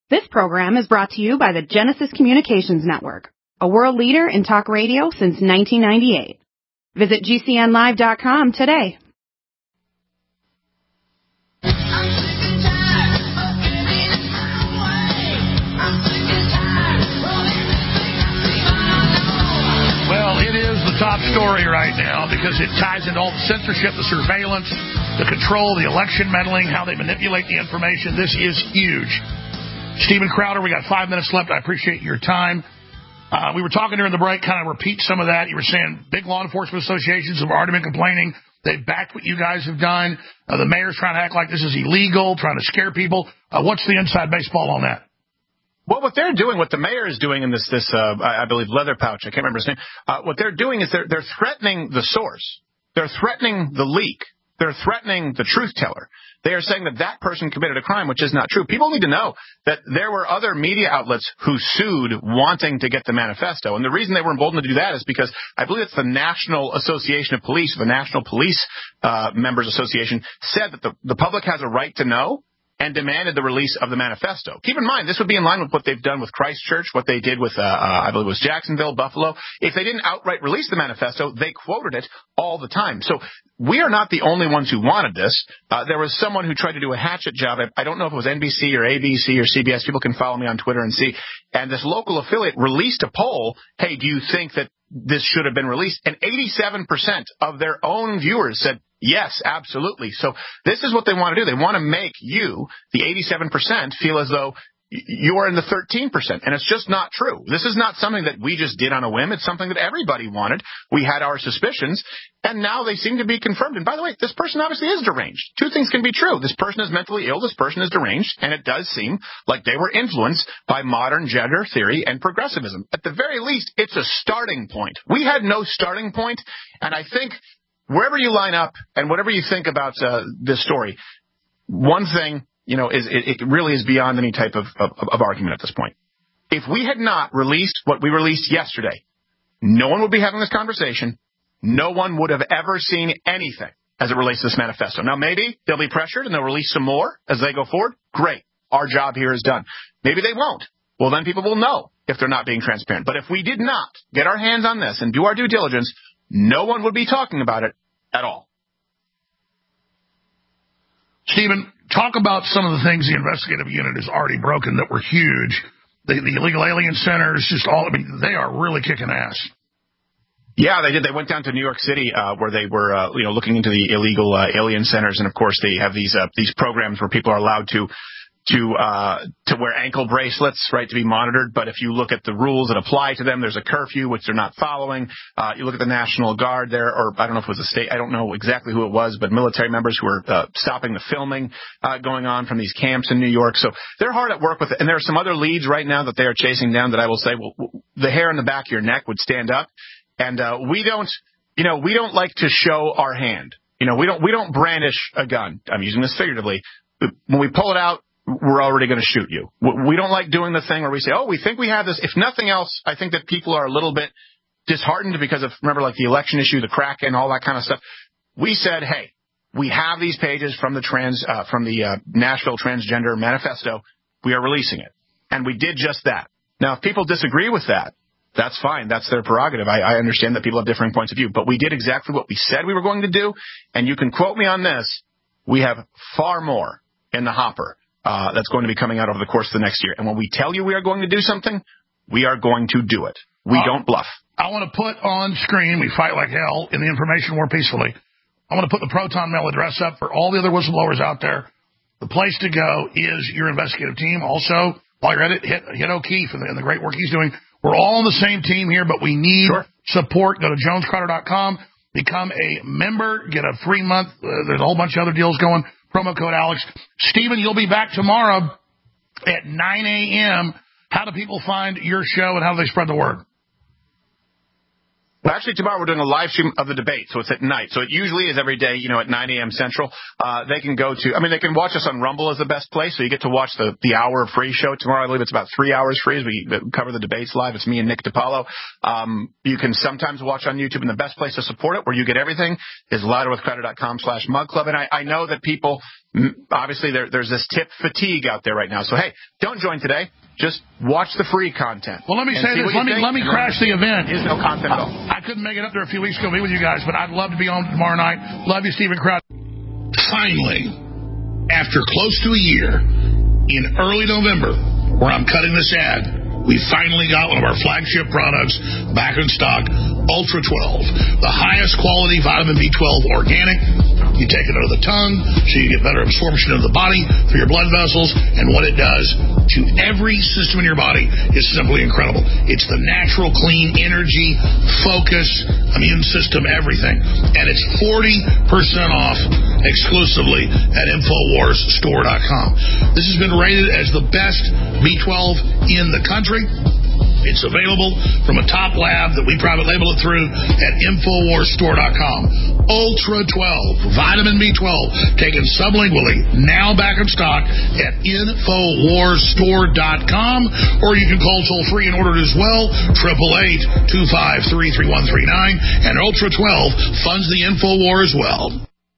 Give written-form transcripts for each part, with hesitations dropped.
This program is brought to you by the Genesis Communications Network, a world leader in talk radio since 1998. Visit GCNlive.com today. Well, it is the top story right now because it ties into all the censorship, the surveillance, the control, the election meddling, how they manipulate the information. This is huge. Steven Crowder, we got 5 minutes left. I appreciate your time. We were talking during the break, kind of repeat some of that. You were saying big law enforcement associations have already been complaining. They backed what you guys have done. The mayor's trying to act like this is illegal, trying to scare people. What's the inside baseball on that? Well, what they're doing, what the mayor is doing in this I believe, leather pouch, I can't remember his name, what they're doing is they're threatening the source. They're threatening the leak. They're threatening the truth teller. They are saying that person committed a crime, which is not true. People need to know that there were other media outlets who sued wanting to get the manifesto. And the reason they were emboldened to do that is because I believe it's the National Association of Police, the National Police Members Association, said that the public has a right to know and demanded the release of the manifesto. Keep in mind, this would be in line with what they've done with Christchurch, what they did with, I believe it was Jacksonville, Buffalo. If they didn't outright release the manifesto, they quoted it all the time. So we are not the only ones who wanted this. There was someone who tried to do a hatchet job. I don't know if it was NBC or ABC or CBS. People can follow me on Twitter and see. And this local affiliate released a poll. Hey, do you think that this should have been released? And 87% of their own viewers said, yes, absolutely. So this is what they want to do. They want to make you, the 87%, feel as though you're in the 13%. And it's just not true. This is not something that we just did on a whim. It's something that everybody wanted. We had our suspicions, and now they seem to be confirmed. And by the way, this person obviously is deranged. Two things can be true. This person is mentally ill. This person is deranged. And it does seem like they were influenced by modern gender theory and progressivism. At the very least, it's a starting point. We had no starting point, and I think wherever you line up and whatever you think about this story, one thing, is it really is beyond any type of argument at this point. If we had not released what we released yesterday, no one would be having this conversation. No one would have ever seen anything as it relates to this manifesto. Now, maybe they'll be pressured and they'll release some more as they go forward. Great. Our job here is done. Maybe they won't. Well, then people will know if they're not being transparent. But if we did not get our hands on this and do our due diligence, no one would be talking about it at all. Stephen, talk about some of the things the investigative unit has already broken that were huge. The illegal alien centers, they are really kicking ass. Yeah, they did. They went down to New York City, where they were, looking into the illegal alien centers. And of course, they have these programs where people are allowed to wear ankle bracelets, right, to be monitored. But if you look at the rules that apply to them, there's a curfew, which they're not following. You look at the National Guard there, or I don't know if it was a state, I don't know exactly who it was, but military members who were stopping the filming going on from these camps in New York. So they're hard at work with it. And there are some other leads right now that they are chasing down that I will say, well, the hair on the back of your neck would stand up. And we don't like to show our hand. We don't brandish a gun. I'm using this figuratively. When we pull it out, we're already going to shoot you. We don't like doing the thing where we say, oh, we think we have this. If nothing else, I think that people are a little bit disheartened because of, remember, like the election issue, the crack and all that kind of stuff. We said, hey, we have these pages from the Nashville Transgender Manifesto. We are releasing it. And we did just that. Now, if people disagree with that, that's fine. That's their prerogative. I understand that people have differing points of view. But we did exactly what we said we were going to do. And you can quote me on this. We have far more in the hopper. That's going to be coming out over the course of the next year. And when we tell you we are going to do something, we are going to do it. We don't bluff. I want to put on screen, we fight like hell in the information war peacefully. I want to put the Proton Mail address up for all the other whistleblowers out there. The place to go is your investigative team. Also, while you're at it, hit O'Keefe and the great work he's doing. We're all on the same team here, but we need support. Go to jonescrowder.com, become a member, get a free month. There's a whole bunch of other deals going. Promo code Alex. Stephen, you'll be back tomorrow at 9 a.m. How do people find your show and how do they spread the word? Well, actually, tomorrow we're doing a live stream of the debate, so it's at night. So it usually is every day, at 9 a.m. Central. They can they can watch us on Rumble is the best place, so you get to watch the hour free show tomorrow. I believe it's about 3 hours free as we cover the debates live. It's me and Nick DiPaolo. You can sometimes watch on YouTube, and the best place to support it, where you get everything, is louderwithcrowder.com/mug club. And I know that people, obviously, there's this tip fatigue out there right now. So, hey, don't join today. Just watch the free content. Well, let me say this. Let me crash the event. There's no content at all. I couldn't make it up there a few weeks ago to be with you guys, but I'd love to be on tomorrow night. Love you, Stephen Crowder. Finally, after close to a year, in early November, where I'm cutting this ad, we finally got one of our flagship products back in stock, Ultra 12, the highest quality vitamin B12 organic. You take it under the tongue so you get better absorption of the body through your blood vessels, and what it does to every system in your body is simply incredible. It's the natural, clean energy, focus, immune system, everything. And it's 40% off exclusively at InfoWarsStore.com. This has been rated as the best B12 in the country. It's available from a top lab that we private label it through at InfoWarsStore.com. Ultra 12, vitamin B12, taken sublingually, now back in stock at InfoWarsStore.com, or you can call toll free and order it as well, 888-253-3139, and Ultra 12 funds the InfoWar as well.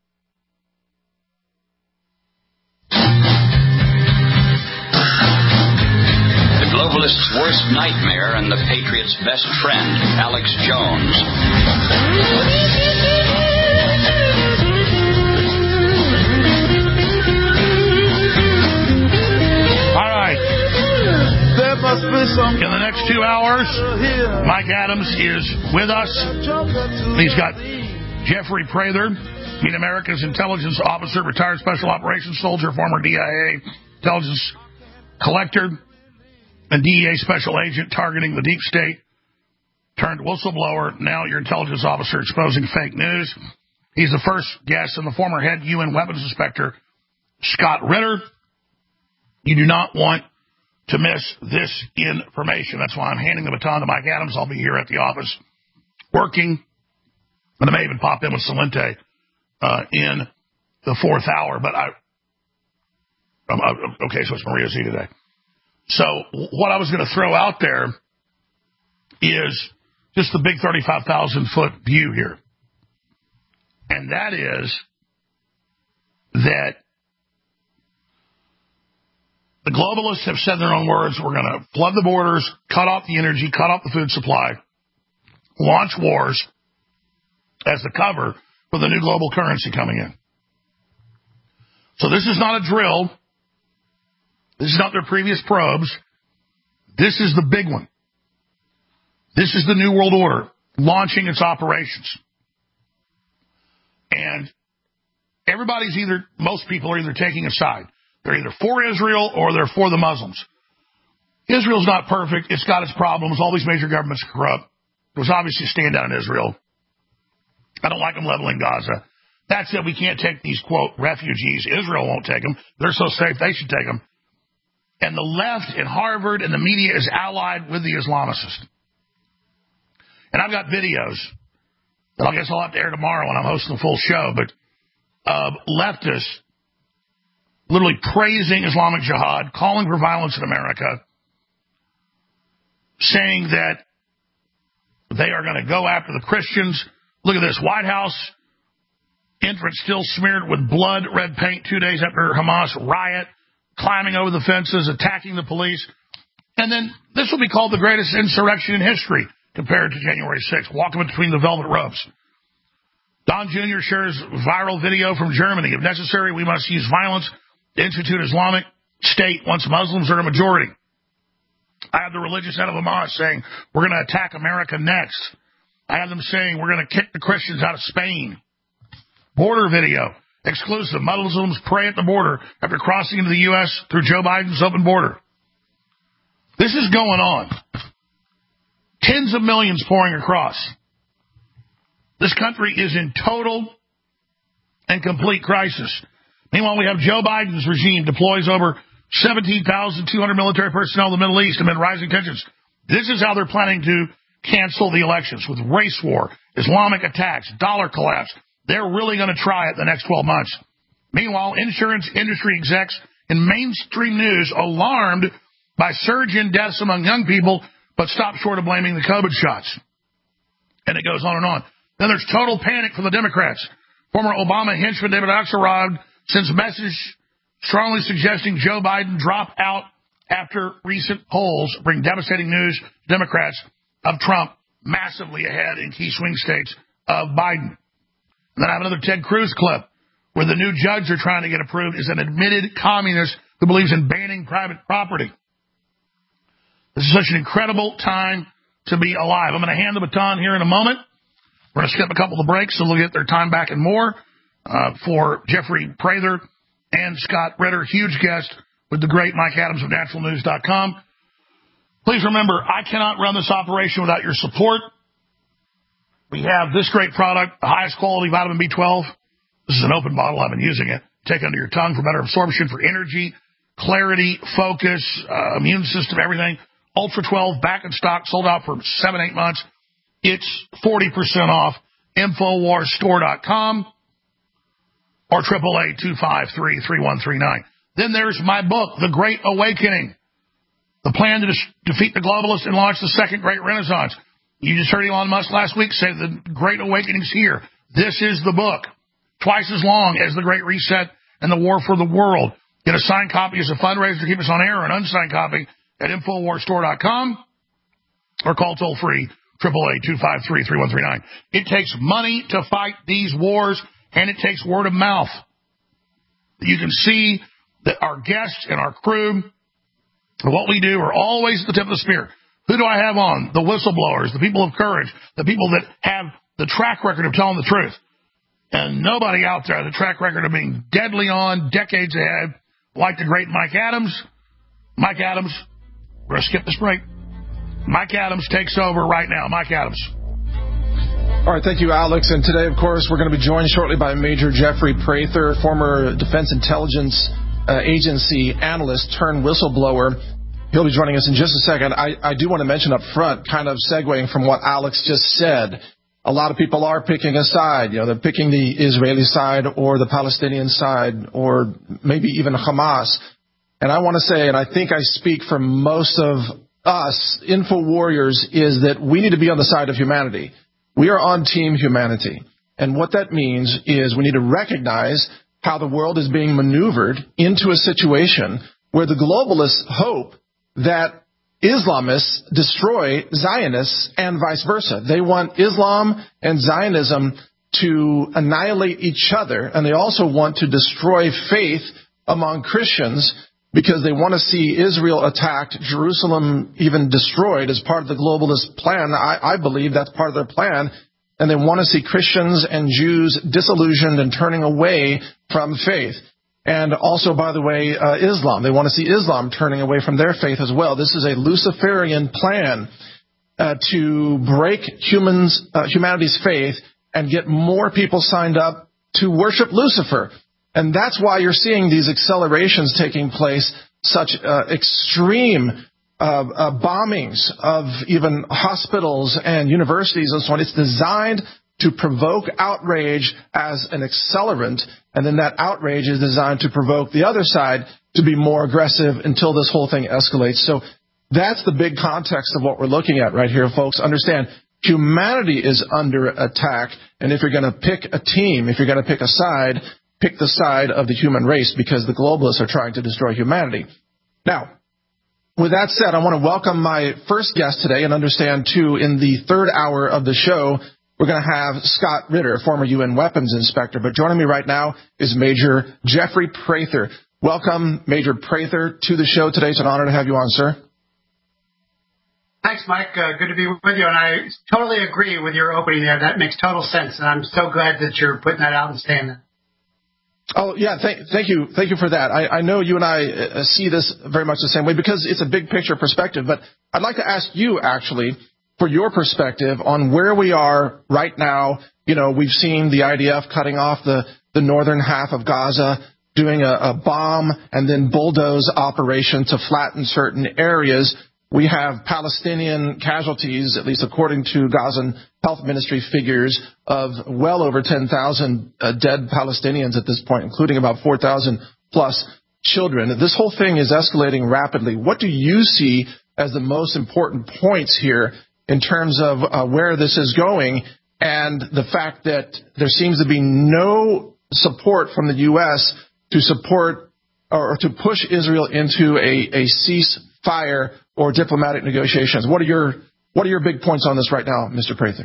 Globalist's worst nightmare and the Patriot's best friend, Alex Jones. All right. In the next 2 hours, Mike Adams is with us. He's got Jeffrey Prather, Meet America's intelligence officer, retired special operations soldier, former DIA intelligence collector, and DEA special agent targeting the deep state, turned whistleblower, now your intelligence officer exposing fake news. He's the first guest, and the former head UN weapons inspector, Scott Ritter. You do not want to miss this information. That's why I'm handing the baton to Mike Adams. I'll be here at the office working, and I may even pop in with Salente in the fourth hour. But okay, so it's Maria Z today. So what I was going to throw out there is just the big 35,000-foot view here. And that is that the globalists have said in their own words, we're going to flood the borders, cut off the energy, cut off the food supply, launch wars as the cover for the new global currency coming in. So this is not a drill. This is not their previous probes. This is the big one. This is the New World Order launching its operations. And most people are either taking a side. They're either for Israel or they're for the Muslims. Israel's not perfect. It's got its problems. All these major governments are corrupt. There was obviously a stand down in Israel. I don't like them leveling Gaza. That said, we can't take these, quote, refugees. Israel won't take them. They're so safe, they should take them. And the left and Harvard and the media is allied with the Islamicists. And I've got videos that I guess I'll have to air tomorrow when I'm hosting the full show, but leftists literally praising Islamic Jihad, calling for violence in America, saying that they are going to go after the Christians. Look at this. White House entrance still smeared with blood, red paint 2 days after Hamas riot, climbing over the fences, attacking the police. And then this will be called the greatest insurrection in history compared to January 6th, walking between the velvet ropes. Don Jr. shares viral video from Germany. If necessary, we must use violence to institute Islamic State once Muslims are a majority. I have the religious head of Hamas saying, we're going to attack America next. I have them saying, we're going to kick the Christians out of Spain. Border video. Exclusive. Muslims pray at the border after crossing into the U.S. through Joe Biden's open border. This is going on. Tens of millions pouring across. This country is in total and complete crisis. Meanwhile, we have Joe Biden's regime deploys over 17,200 military personnel in the Middle East amid rising tensions. This is how they're planning to cancel the elections with race war, Islamic attacks, dollar collapse. They're really going to try it the next 12 months. Meanwhile, insurance industry execs in mainstream news alarmed by surge in deaths among young people, but stop short of blaming the COVID shots. And it goes on and on. Then there's total panic for the Democrats. Former Obama henchman David Axelrod sends a message strongly suggesting Joe Biden drop out after recent polls bring devastating news to Democrats of Trump massively ahead in key swing states of Biden. And then I have another Ted Cruz clip where the new judge they're trying to get approved is an admitted communist who believes in banning private property. This is such an incredible time to be alive. I'm going to hand the baton here in a moment. We're going to skip a couple of breaks so they'll get their time back and more for Jeffrey Prather and Scott Ritter, huge guest with the great Mike Adams of naturalnews.com. Please remember, I cannot run this operation without your support. We have this great product, the highest quality vitamin B12. This is an open bottle. I've been using it. Take under your tongue for better absorption, for energy, clarity, focus, immune system, everything. Ultra 12 back in stock, sold out for 7-8 months. It's 40% off. InfoWarsStore.com or 888-253-3139. Then there's my book, The Great Awakening, the plan to defeat the globalists and launch the second great renaissance. You just heard Elon Musk last week say the Great Awakening's here. This is the book, twice as long as The Great Reset and The War for the World. Get a signed copy as a fundraiser to keep us on air, or an unsigned copy at InfoWarsStore.com or call toll-free 888-253-3139. It takes money to fight these wars, and it takes word of mouth. You can see that our guests and our crew, what we do, are always at the tip of the spear. Who do I have on? The whistleblowers, the people of courage, the people that have the track record of telling the truth. And nobody out there has a track record of being deadly on, decades ahead, like the great Mike Adams. Mike Adams, we're going to skip this break. Mike Adams takes over right now. Mike Adams. All right, thank you, Alex. And today, of course, we're going to be joined shortly by Major Jeffrey Prather, former Defense Intelligence Agency analyst turned whistleblower. He'll be joining us in just a second. I do want to mention up front, kind of segueing from what Alex just said, a lot of people are picking a side. You know, they're picking the Israeli side or the Palestinian side or maybe even Hamas. And I want to say, and I think I speak for most of us, Info Warriors, is that we need to be on the side of humanity. We are on Team Humanity. And what that means is we need to recognize how the world is being maneuvered into a situation where the globalists hope that Islamists destroy Zionists and vice versa. They want Islam and Zionism to annihilate each other, and they also want to destroy faith among Christians because they want to see Israel attacked, Jerusalem even destroyed as part of the globalist plan. I believe that's part of their plan. And they want to see Christians and Jews disillusioned and turning away from faith. And also, by the way, Islam. They want to see Islam turning away from their faith as well. This is a Luciferian plan to break humanity's faith and get more people signed up to worship Lucifer. And that's why you're seeing these accelerations taking place, such extreme bombings of even hospitals and universities and so on. It's designed to provoke outrage as an accelerant, and then that outrage is designed to provoke the other side to be more aggressive until this whole thing escalates. So that's the big context of what we're looking at right here, folks. Understand, humanity is under attack, and if you're going to pick a team, if you're going to pick a side, pick the side of the human race, because the globalists are trying to destroy humanity. Now, with that said, I want to welcome my first guest today, and understand, too, in the third hour of the show, we're going to have Scott Ritter, former UN weapons inspector. But joining me right now is Major Jeffrey Prather. Welcome, Major Prather, to the show today. It's an honor to have you on, sir. Thanks, Mike. Good to be with you. And I totally agree with your opening there. That makes total sense. And I'm so glad that you're putting that out and saying that. Oh, yeah, thank you. Thank you for that. I know you and I see this very much the same way because it's a big picture perspective. But I'd like to ask you, actually, for your perspective on where we are right now. You know, we've seen the IDF cutting off the northern half of Gaza, doing a bomb and then bulldoze operation to flatten certain areas. We have Palestinian casualties, at least according to Gazan Health Ministry figures, of well over 10,000 dead Palestinians at this point, including about 4,000 plus children. This whole thing is escalating rapidly. What do you see as the most important points here in terms of where this is going, and the fact that there seems to be no support from the U.S. to support or to push Israel into a ceasefire or diplomatic negotiations? What are your big points on this right now, Mr. Prather?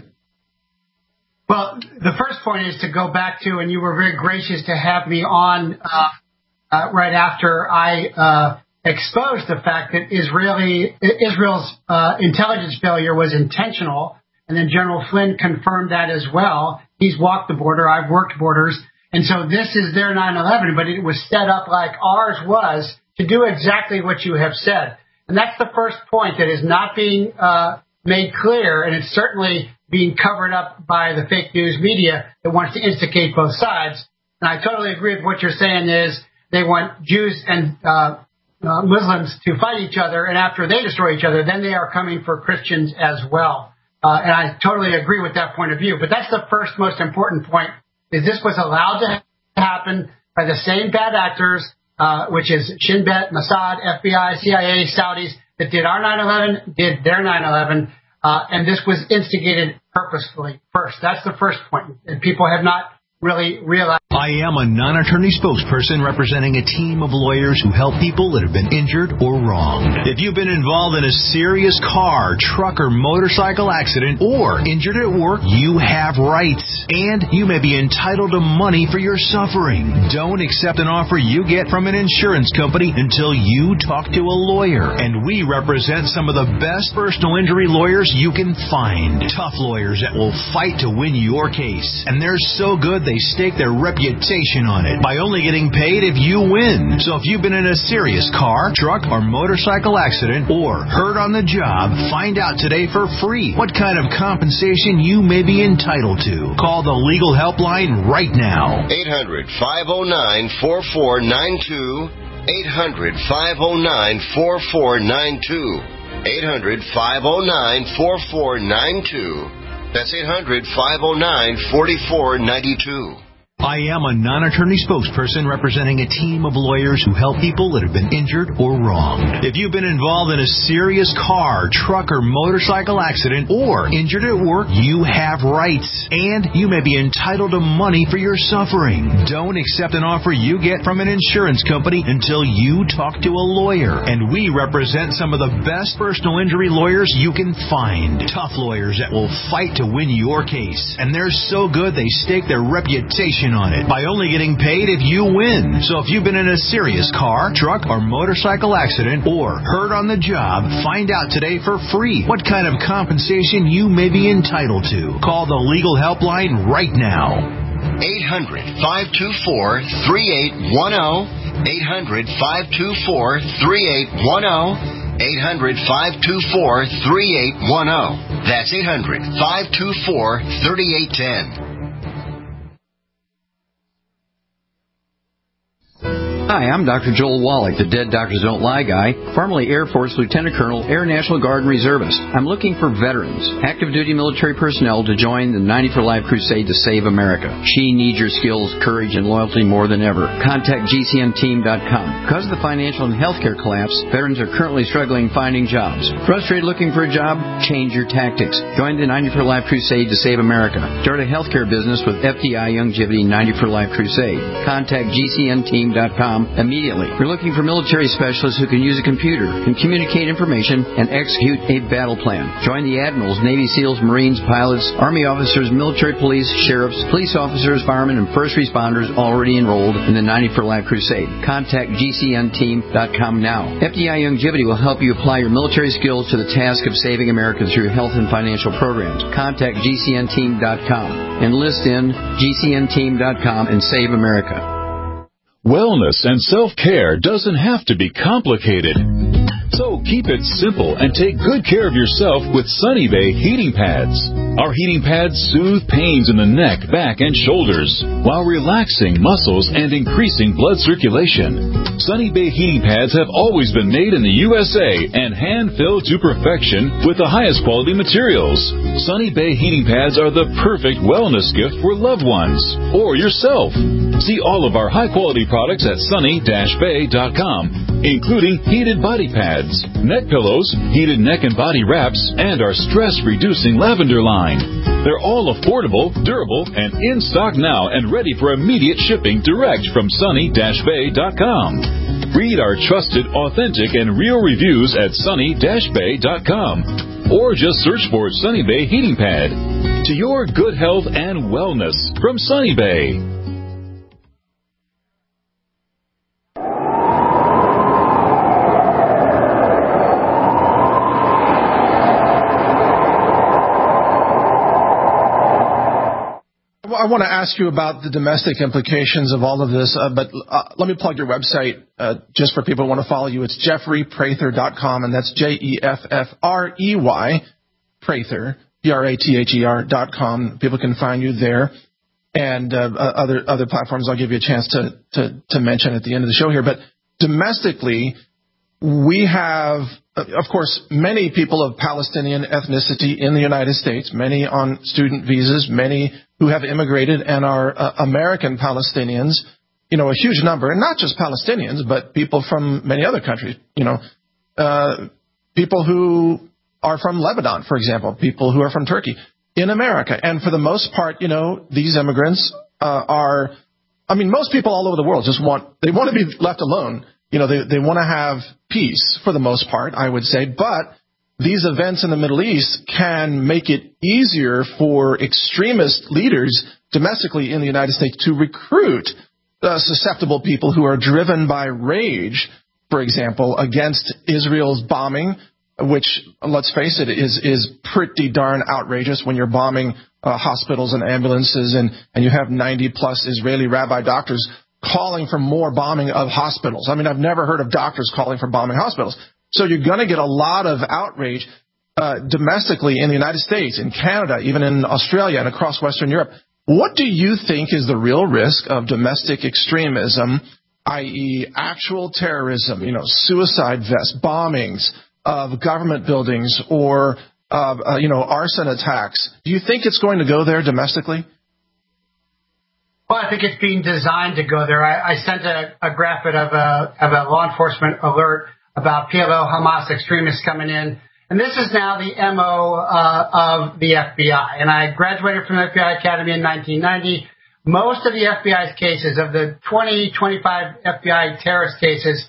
Well, the first point is to go back to, and you were very gracious to have me on right after I exposed the fact that Israel's intelligence failure was intentional, and then General Flynn confirmed that as well. He's walked the border. I've worked borders. And so this is their 9/11, but it was set up like ours was to do exactly what you have said. And that's the first point that is not being made clear, and it's certainly being covered up by the fake news media that wants to instigate both sides. And I totally agree with what you're saying is they want Jews and Muslims to fight each other, and after they destroy each other, then they are coming for Christians as well. And I totally agree with that point of view. But that's the first most important point, is this was allowed to happen by the same bad actors, which is Shin Bet, Mossad, FBI, CIA, Saudis, that did our 9/11, did their 9/11, and this was instigated purposefully first. That's the first point, and people have not really realized. I am a non-attorney spokesperson representing a team of lawyers who help people that have been injured or wronged. If you've been involved in a serious car, truck, or motorcycle accident or injured at work, you have rights, and you may be entitled to money for your suffering. Don't accept an offer you get from an insurance company until you talk to a lawyer, and we represent some of the best personal injury lawyers you can find. Tough lawyers that will fight to win your case, and they're so good they stake their reputation on it by only getting paid if you win. So if you've been in a serious car, truck, or motorcycle accident or hurt on the job, find out today for free what kind of compensation you may be entitled to. Call the legal helpline right now. 800-509-4492. 800-509-4492. 800-509-4492. That's 800-509-4492. I am a non-attorney spokesperson representing a team of lawyers who help people that have been injured or wronged. If you've been involved in a serious car, truck, or motorcycle accident or injured at work, you have rights, and you may be entitled to money for your suffering. Don't accept an offer you get from an insurance company until you talk to a lawyer, and we represent some of the best personal injury lawyers you can find. Tough lawyers that will fight to win your case, and they're so good they stake their reputation on it by only getting paid if you win. So if you've been in a serious car, truck, or motorcycle accident or hurt on the job, find out today for free what kind of compensation you may be entitled to. Call the legal helpline right now. 800-524-3810. 800-524-3810. 800-524-3810. That's 800-524-3810. Hi, I'm Dr. Joel Wallach, the Dead Doctors Don't Lie guy, formerly Air Force Lieutenant Colonel, Air National Guard and Reservist. I'm looking for veterans, active duty military personnel to join the 90 for Life crusade to save America. She needs your skills, courage, and loyalty more than ever. Contact GCNteam.com. Because of the financial and healthcare collapse, veterans are currently struggling finding jobs. Frustrated looking for a job? Change your tactics. Join the 90 for Life crusade to save America. Start a healthcare business with FDI Longevity 90 for Life crusade. Contact GCNteam.com immediately. We're looking for military specialists who can use a computer, can communicate information, and execute a battle plan. Join the admirals, Navy SEALs, Marines, pilots, Army officers, military police, sheriffs, police officers, firemen, and first responders already enrolled in the 90 for Life crusade. Contact GCNteam.com now. FDI Longevity will help you apply your military skills to the task of saving America through health and financial programs. Contact GCNteam.com. Enlist in GCNteam.com and save America. Wellness and self-care doesn't have to be complicated. So keep it simple and take good care of yourself with Sunny Bay heating pads. Our heating pads soothe pains in the neck, back, and shoulders while relaxing muscles and increasing blood circulation. Sunny Bay heating pads have always been made in the USA and hand-filled to perfection with the highest quality materials. Sunny Bay heating pads are the perfect wellness gift for loved ones or yourself. See all of our high-quality products at sunny-bay.com, including heated body pads, neck pillows, heated neck and body wraps, and our stress-reducing lavender line. They're all affordable, durable, and in stock now and ready for immediate shipping direct from sunny-bay.com. Read our trusted, authentic, and real reviews at sunny-bay.com. Or just search for Sunny Bay Heating Pad. To your good health and wellness from Sunny Bay. I want to ask you about the domestic implications of all of this, but let me plug your website just for people who want to follow you. It's JeffreyPrather.com, and that's JEFFREY, Prather, PRATHER.com. People can find you there, and other platforms I'll give you a chance to mention at the end of the show here. But domestically, we have, of course, many people of Palestinian ethnicity in the United States, many on student visas, many who have immigrated and are American Palestinians, a huge number, and not just Palestinians, but people from many other countries, people who are from Lebanon, for example, people who are from Turkey in America. And for the most part, these immigrants most people all over the world they want to be left alone. They want to have peace for the most part, I would say, but these events in the Middle East can make it easier for extremist leaders domestically in the United States to recruit susceptible people who are driven by rage, for example, against Israel's bombing, which, let's face it, is pretty darn outrageous when you're bombing hospitals and ambulances and you have 90-plus Israeli rabbi doctors calling for more bombing of hospitals. I've never heard of doctors calling for bombing hospitals. So you're going to get a lot of outrage domestically in the United States, in Canada, even in Australia and across Western Europe. What do you think is the real risk of domestic extremism, i.e. actual terrorism, suicide vests, bombings of government buildings or, arson attacks? Do you think it's going to go there domestically? Well, I think it's being designed to go there. I sent a graphic of a law enforcement alert about PLO Hamas extremists coming in. And this is now the MO of the FBI. And I graduated from the FBI Academy in 1990. Most of the FBI's cases, of the 25 FBI terrorist cases,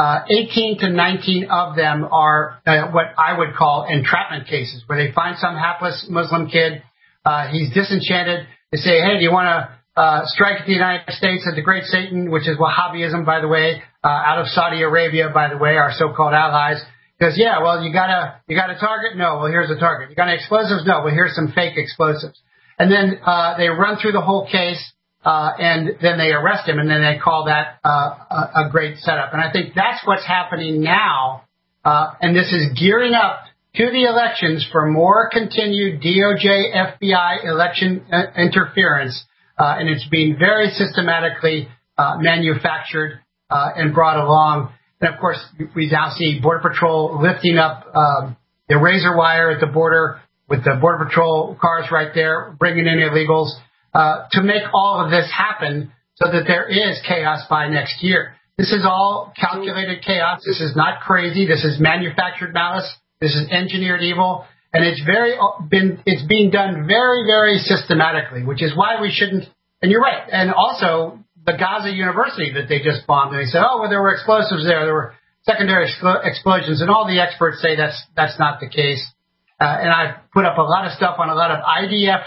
18 to 19 of them are what I would call entrapment cases, where they find some hapless Muslim kid. He's disenchanted. They say, hey, do you want to strike at the United States at the Great Satan, which is Wahhabism, by the way, out of Saudi Arabia, by the way, our so-called allies. Because, you got a target? No. Well, here's a target. You got any explosives? No. Well, here's some fake explosives. And then they run through the whole case, and then they arrest him, and then they call that a great setup. And I think that's what's happening now, and this is gearing up to the elections for more continued DOJ, FBI election interference. And it's being very systematically manufactured and brought along. And, of course, we now see Border Patrol lifting up the razor wire at the border with the Border Patrol cars right there, bringing in illegals to make all of this happen so that there is chaos by next year. This is all calculated chaos. This is not crazy. This is manufactured malice. This is engineered evil. And it's being done very, very systematically, which is why we shouldn't. And you're right. And also the Gaza University that they just bombed. And they said, there were explosives there. There were secondary explosions. And all the experts say that's not the case. And I've put up a lot of stuff on a lot of IDF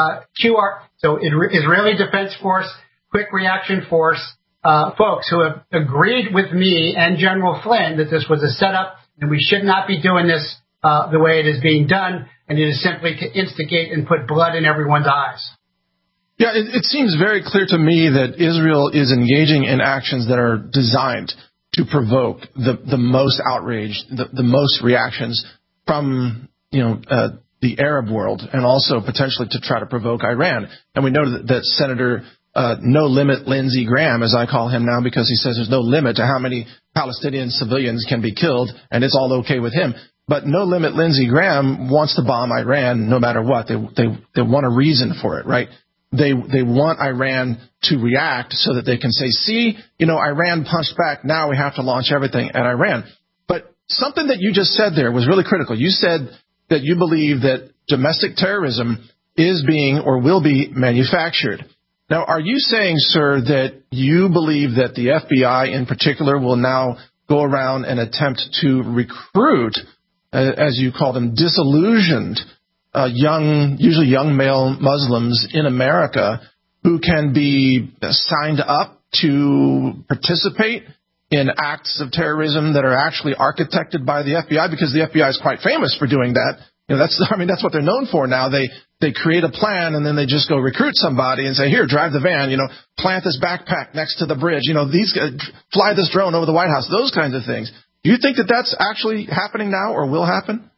QR. So Israeli Defense Force, Quick Reaction Force, folks who have agreed with me and General Flynn that this was a setup and we should not be doing this the way it is being done, and it is simply to instigate and put blood in everyone's eyes. Yeah, it seems very clear to me that Israel is engaging in actions that are designed to provoke the most outrage, the most reactions from the Arab world and also potentially to try to provoke Iran. And we know that Senator No Limit Lindsey Graham, as I call him now, because he says there's no limit to how many Palestinian civilians can be killed, and it's all okay with him. But No Limit Lindsey Graham wants to bomb Iran no matter what. They want a reason for it, right? They want Iran to react so that they can say, see, Iran punched back. Now we have to launch everything at Iran. But something that you just said there was really critical. You said that you believe that domestic terrorism is being or will be manufactured. Now, are you saying, sir, that you believe that the FBI in particular will now go around and attempt to recruit, as you call them, disillusioned usually young male Muslims in America who can be signed up to participate in acts of terrorism that are actually architected by the FBI? Because the FBI is quite famous for doing that. That's what they're known for now. They create a plan and then they just go recruit somebody and say, here, drive the van, plant this backpack next to the bridge, fly this drone over the White House, those kinds of things. Do you think that that's actually happening now or will happen?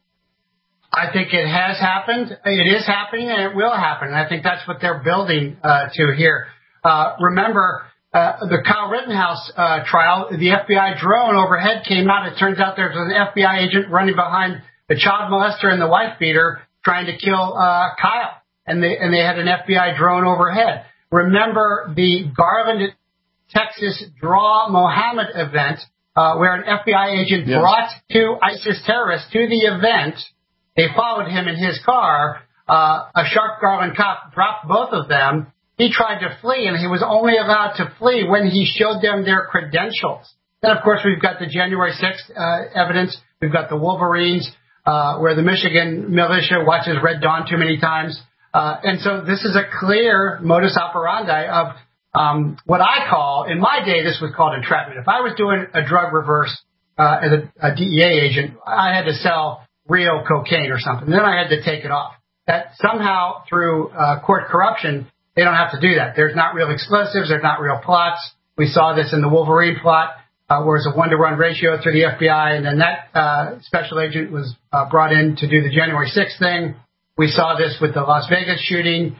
I think it has happened. It is happening and it will happen. And I think that's what they're building to here. Remember, the Kyle Rittenhouse trial, the FBI drone overhead came out. It turns out there was an FBI agent running behind the child molester and the wife beater trying to kill Kyle. And they had an FBI drone overhead. Remember the Garland, Texas Draw Mohammed event where an FBI agent brought two ISIS terrorists to the event. They followed him in his car. A Sharp Garland cop dropped both of them. He tried to flee, and he was only allowed to flee when he showed them their credentials. Then, of course, we've got the January 6th evidence. We've got the Wolverines, where the Michigan militia watches Red Dawn too many times. And so this is a clear modus operandi of what I call, in my day, this was called entrapment. If I was doing a drug reverse as a DEA agent, I had to sell real cocaine or something. Then I had to take it off. That somehow through court corruption, they don't have to do that. There's not real explosives. There's not real plots. We saw this in the Wolverine plot, where it's a 1-to-1 ratio through the FBI, and then that special agent was brought in to do the January 6th thing. We saw this with the Las Vegas shooting,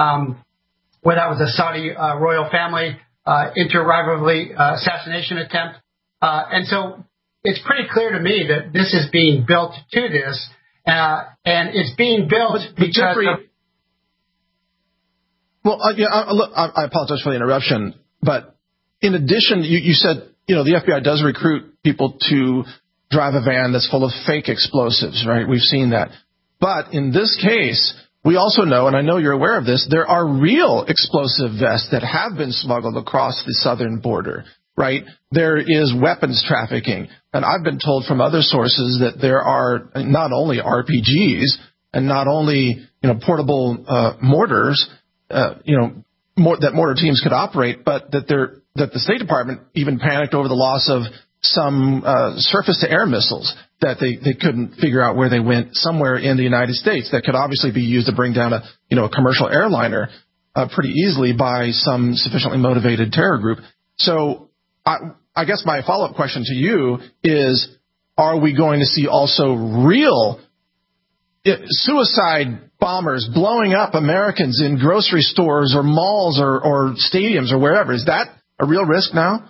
where that was a Saudi royal family inter-rivalry assassination attempt. And so it's pretty clear to me that this is being built to this, and it's being built because Jeffrey, look, I apologize for the interruption, but in addition, you said, the FBI does recruit people to drive a van that's full of fake explosives, right? We've seen that. But in this case, we also know, and I know you're aware of this, there are real explosive vests that have been smuggled across the southern border. Right? There is weapons trafficking. And I've been told from other sources that there are not only RPGs and not only, portable mortars, that mortar teams could operate, but that the State Department even panicked over the loss of some surface-to-air missiles that they couldn't figure out where they went somewhere in the United States that could obviously be used to bring down a commercial airliner pretty easily by some sufficiently motivated terror group. So I guess my follow-up question to you is, are we going to see also real suicide bombers blowing up Americans in grocery stores or malls or stadiums or wherever? Is that a real risk now?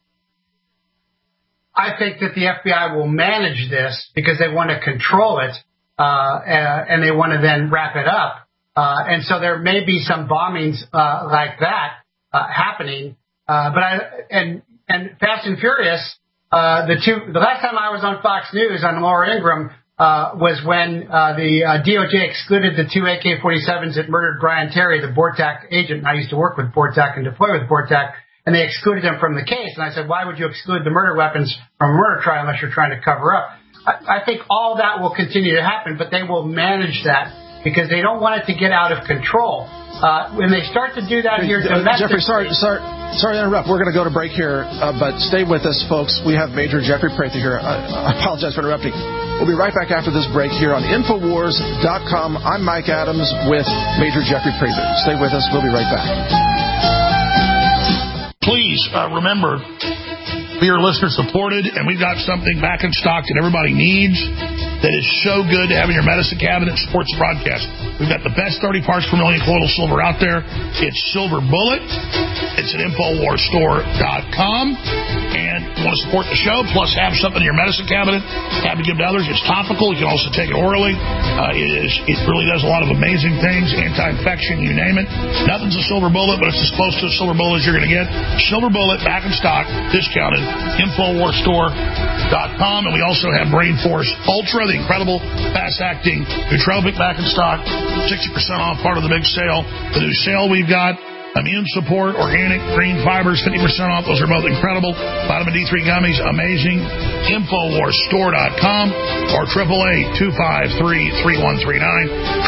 I think that the FBI will manage this because they want to control it, and they want to then wrap it up. And so there may be some bombings like that happening. And Fast and Furious, the last time I was on Fox News on Laura Ingraham was when the DOJ excluded the two AK-47s that murdered Brian Terry, the BORTAC agent. And I used to work with BORTAC and deploy with BORTAC, and they excluded them from the case. And I said, why would you exclude the murder weapons from a murder trial unless you're trying to cover up? I think all that will continue to happen, but they will manage that because they don't want it to get out of control. When they start to do that here domestically... Jeffrey, sorry to interrupt. We're going to go to break here, but stay with us, folks. We have Major Jeffrey Prather here. I apologize for interrupting. We'll be right back after this break here on Infowars.com. I'm Mike Adams with Major Jeffrey Prather. Stay with us. We'll be right back. Please remember, we are listener-supported, and we've got something back in stock that everybody needs. that is so good to have in your medicine cabinet. Supports the broadcast. We've got the best 30 parts per million colloidal silver out there. It's Silver Bullet. It's at InfoWarsStore.com. And you want to support the show, plus have something in your medicine cabinet, have to give to others. It's topical. You can also take it orally. It really does a lot of amazing things, anti-infection, you name it. Nothing's a silver bullet, but it's as close to a silver bullet as you're going to get. Silver Bullet, back in stock, discounted, InfoWarsStore.com. And we also have Brain Force Ultra, the incredible fast-acting nootropic, back in stock, 60% off, part of the big sale. The new sale we've got, immune support, organic, green fibers, 50% off. Those are both incredible. Vitamin D3 gummies, amazing. InfoWarsStore.com or 888-253-3139,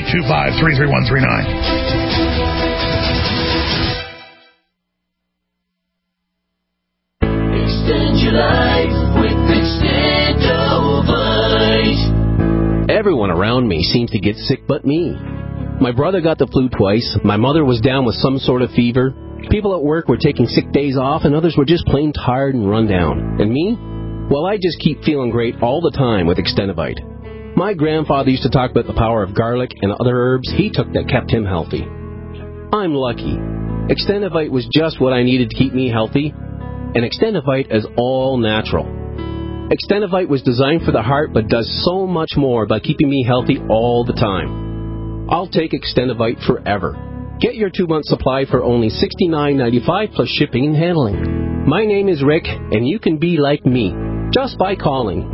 888-253-3139. Extend your life with Extendovite. Everyone around me seems to get sick but me. My brother got the flu twice. My mother was down with some sort of fever. People at work were taking sick days off, and others were just plain tired and run down. And me? Well, I just keep feeling great all the time with Extendovite. My grandfather used to talk about the power of garlic and other herbs he took that kept him healthy. I'm lucky. Extendovite was just what I needed to keep me healthy. And Extendovite is all natural. Extendovite was designed for the heart, but does so much more by keeping me healthy all the time. I'll take Extendovite forever. Get your 2-month supply for only $69.95 plus shipping and handling. My name is Rick, and you can be like me just by calling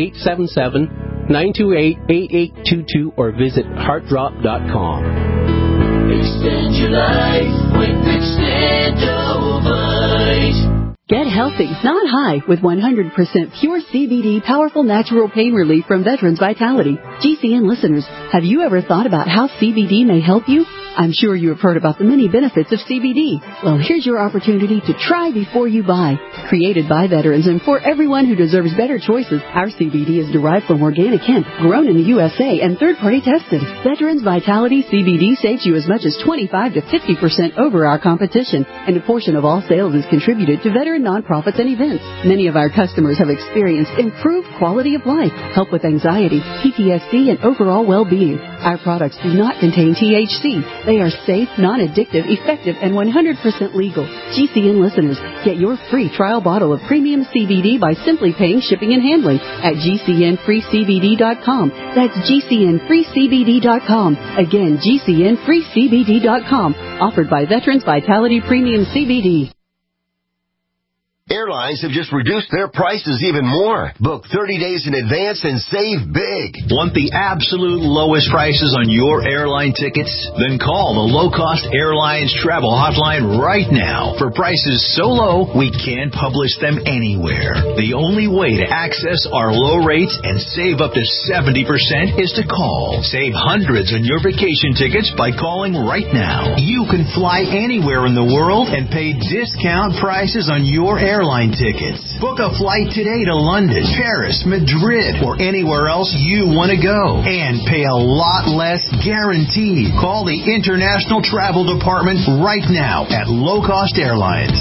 1-877-928-8822 or visit heartdrop.com. Extend your life with Extendovite. Get healthy, not high, with 100% pure CBD powerful natural pain relief from Veterans Vitality. GCN listeners, have you ever thought about how CBD may help you? I'm sure you have heard about the many benefits of CBD. Well, here's your opportunity to try before you buy. Created by veterans and for everyone who deserves better choices, our CBD is derived from organic hemp, grown in the USA, and third-party tested. Veterans Vitality CBD saves you as much as 25 to 50% over our competition, and a portion of all sales is contributed to veteran nonprofits and events. Many of our customers have experienced improved quality of life, help with anxiety, PTSD, and overall well-being. Our products do not contain THC. They are safe, non-addictive, effective, and 100% legal. GCN listeners, get your free trial bottle of premium CBD by simply paying shipping and handling at GCNFreeCBD.com. That's GCNFreeCBD.com. Again, GCNFreeCBD.com. Offered by Veterans Vitality Premium CBD. Airlines have just reduced their prices even more. Book 30 days in advance and save big. Want the absolute lowest prices on your airline tickets? Then call the Low Cost Airlines Travel Hotline right now. For prices so low, we can't publish them anywhere. The only way to access our low rates and save up to 70% is to call. Save hundreds on your vacation tickets by calling right now. You can fly anywhere in the world and pay discount prices on your airline tickets. Book a flight today to London, Paris, Madrid, or anywhere else you want to go. And pay a lot less guaranteed. Call the International Travel Department right now at Low Cost Airlines.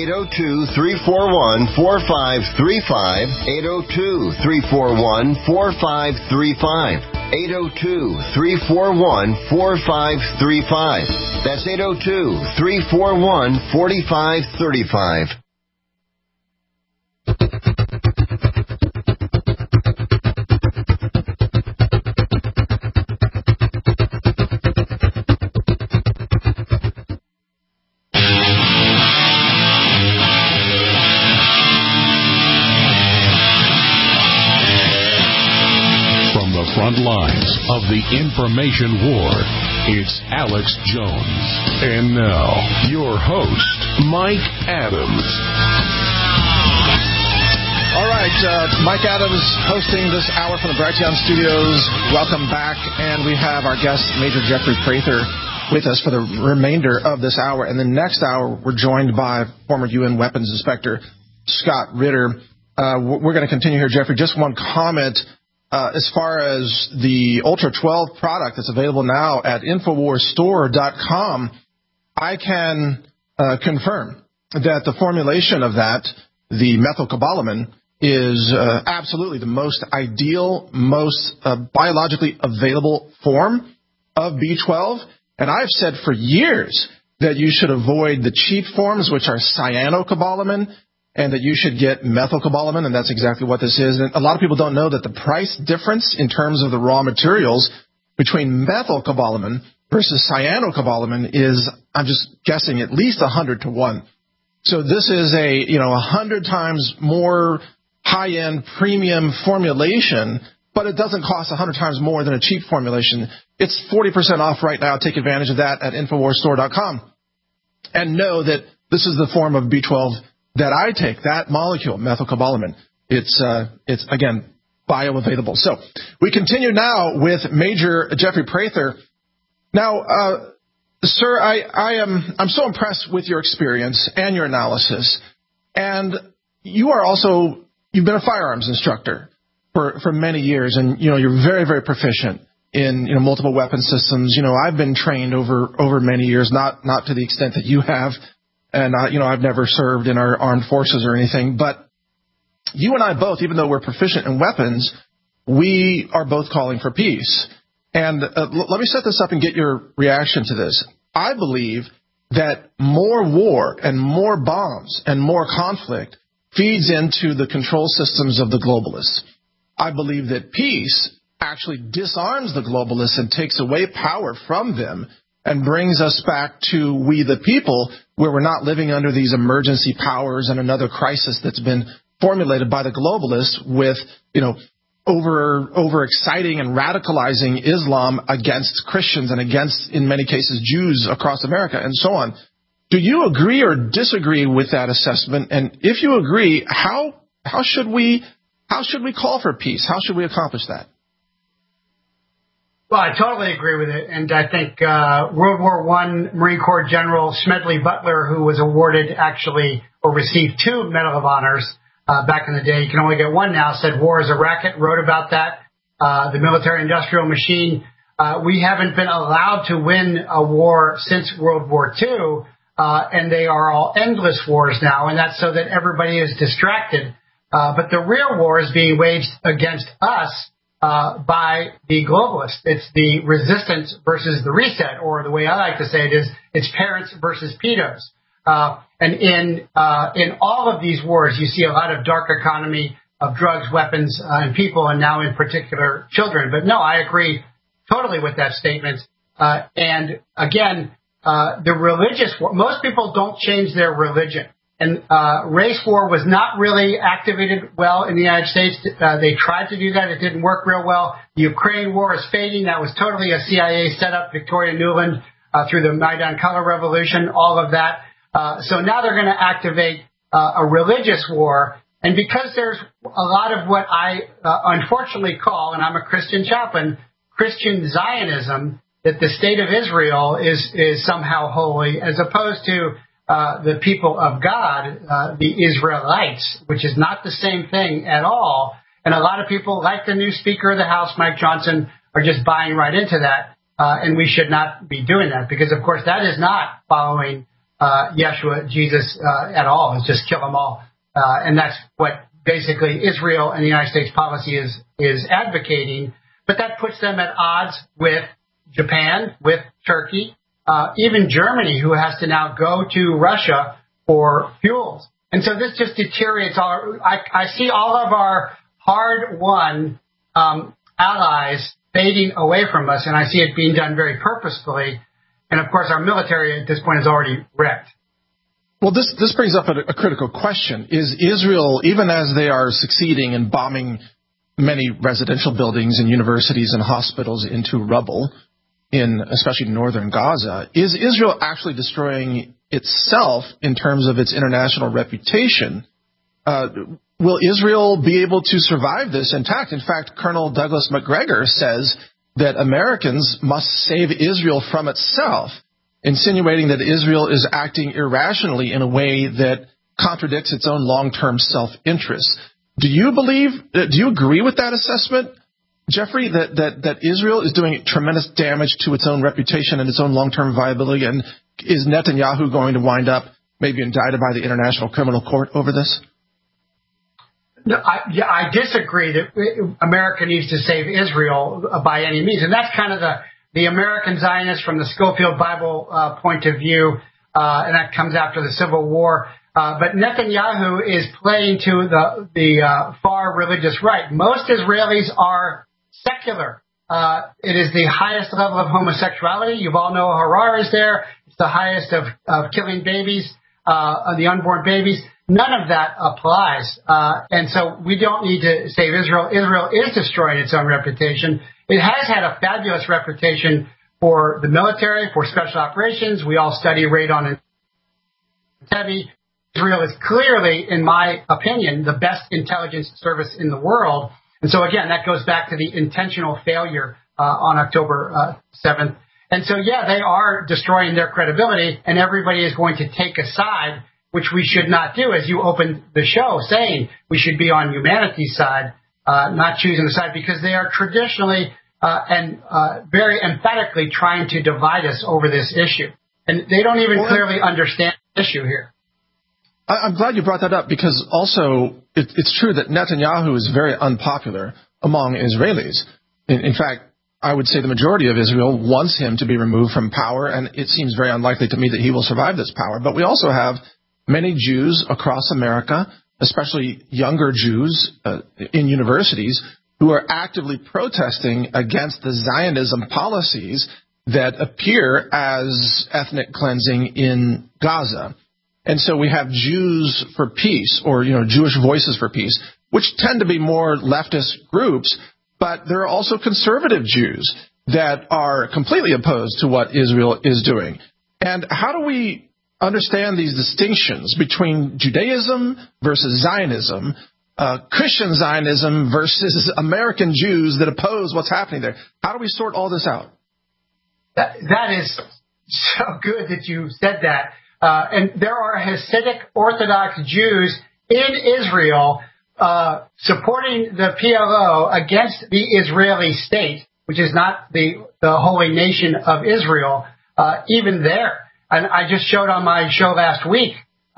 802-341-4535. 802-341-4535. 802-341-4535. That's 802-341-4535. Front lines of the information war, it's Alex Jones. And now, your host, Mike Adams. All right, Mike Adams hosting this hour from the Brighteon Studios. Welcome back, and we have our guest, Major Jeffrey Prather, with us for the remainder of this hour. And the next hour, we're joined by former UN Weapons Inspector Scott Ritter. We're going to continue here, Jeffrey. Just one comment. As far as the Ultra 12 product that's available now at InfoWarsStore.com, I can confirm that the formulation of that, the methylcobalamin, is absolutely the most ideal, most biologically available form of B12. And I've said for years that you should avoid the cheap forms, which are cyanocobalamin, and that you should get methylcobalamin, and that's exactly what this is. And a lot of people don't know that the price difference in terms of the raw materials between methylcobalamin versus cyanocobalamin is, I'm just guessing, at least 100 to 1. So this is a 100 times more high-end premium formulation, but it doesn't cost 100 times more than a cheap formulation. It's 40% off right now. Take advantage of that at InfoWarsStore.com. And know that this is the form of B12 that I take, that molecule, methylcobalamin. It's again, bioavailable. So we continue now with Major Jeffrey Prather. Now, sir, I'm so impressed with your experience and your analysis. And you've been a firearms instructor for many years, and you're very, very proficient in multiple weapon systems. I've been trained over many years, not to the extent that you have, and I've never served in our armed forces or anything. But you and I both, even though we're proficient in weapons, we are both calling for peace. And let me set this up and get your reaction to this. I believe that more war and more bombs and more conflict feeds into the control systems of the globalists. I believe that peace actually disarms the globalists and takes away power from them and brings us back to we the people, where we're not living under these emergency powers and another crisis that's been formulated by the globalists with, over exciting and radicalizing Islam against Christians and against, in many cases, Jews across America and so on. Do you agree or disagree with that assessment? And if you agree, how should we call for peace? How should we accomplish that? Well, I totally agree with it. And I think World War I Marine Corps General Smedley Butler, who was awarded or received 2 Medal of Honors back in the day, you can only get one now, said war is a racket, wrote about that. The military-industrial machine. We haven't been allowed to win a war since World War II, and they are all endless wars now, and that's so that everybody is distracted. But the real war is being waged against us by the globalists. It's the resistance versus the reset, or the way I like to say it is, it's parents versus pedos. And in all of these wars, you see a lot of dark economy of drugs, weapons, and people, and now in particular children. But no, I agree totally with that statement. And again, the religious war, most people don't change their religion. And race war was not really activated well in the United States. They tried to do that. It didn't work real well. The Ukraine war is fading. That was totally a CIA setup. Victoria Nuland through the Maidan Color Revolution, all of that. So now they're going to activate a religious war. And because there's a lot of what I unfortunately call, and I'm a Christian chaplain, Christian Zionism, that the state of Israel is somehow holy, as opposed to the people of God, the Israelites, which is not the same thing at all. And a lot of people, like the new Speaker of the House, Mike Johnson, are just buying right into that. And we should not be doing that, because, of course, that is not following Yeshua, Jesus, at all. It's just kill them all. And that's what basically Israel and the United States policy is advocating. But that puts them at odds with Japan, with Turkey, even Germany, who has to now go to Russia for fuels. And so this just deteriorates I see all of our hard-won allies fading away from us, and I see it being done very purposefully. And, of course, our military at this point is already wrecked. Well, this brings up a critical question. Is Israel, even as they are succeeding in bombing many residential buildings and universities and hospitals into rubble, in especially northern Gaza, is Israel actually destroying itself in terms of its international reputation? Will Israel be able to survive this intact? In fact, Colonel Douglas McGregor says that Americans must save Israel from itself, insinuating that Israel is acting irrationally in a way that contradicts its own long-term self-interest. Do you agree with that assessment, Jeffrey, that Israel is doing tremendous damage to its own reputation and its own long-term viability? And is Netanyahu going to wind up maybe indicted by the International Criminal Court over this? No, I disagree that America needs to save Israel by any means. And that's kind of the American Zionist from the Schofield Bible point of view, and that comes after the Civil War. But Netanyahu is playing to the far religious right. Most Israelis are secular. It is the highest level of homosexuality. You all know Harar is there. It's the highest of killing babies, the unborn babies. None of that applies. And so we don't need to save Israel. Israel is destroying its own reputation. It has had a fabulous reputation for the military, for special operations. We all study Radon and Tevi. Israel is clearly, in my opinion, the best intelligence service in the world. And so, again, that goes back to the intentional failure on October 7th. And so, yeah, they are destroying their credibility, and everybody is going to take a side, which we should not do, as you opened the show saying we should be on humanity's side, not choosing the side, because they are traditionally and very emphatically trying to divide us over this issue. And they don't even clearly understand the issue here. I'm glad you brought that up, because also it's true that Netanyahu is very unpopular among Israelis. In fact, I would say the majority of Israel wants him to be removed from power, and it seems very unlikely to me that he will survive this power. But we also have many Jews across America, especially younger Jews in universities, who are actively protesting against the Zionism policies that appear as ethnic cleansing in Gaza. And so we have Jews for Peace, or, Jewish Voices for Peace, which tend to be more leftist groups, but there are also conservative Jews that are completely opposed to what Israel is doing. And how do we understand these distinctions between Judaism versus Zionism, Christian Zionism versus American Jews that oppose what's happening there? How do we sort all this out? That is so good that you said that. And there are Hasidic Orthodox Jews in Israel supporting the PLO against the Israeli state, which is not the holy nation of Israel, even there. And I just showed on my show last week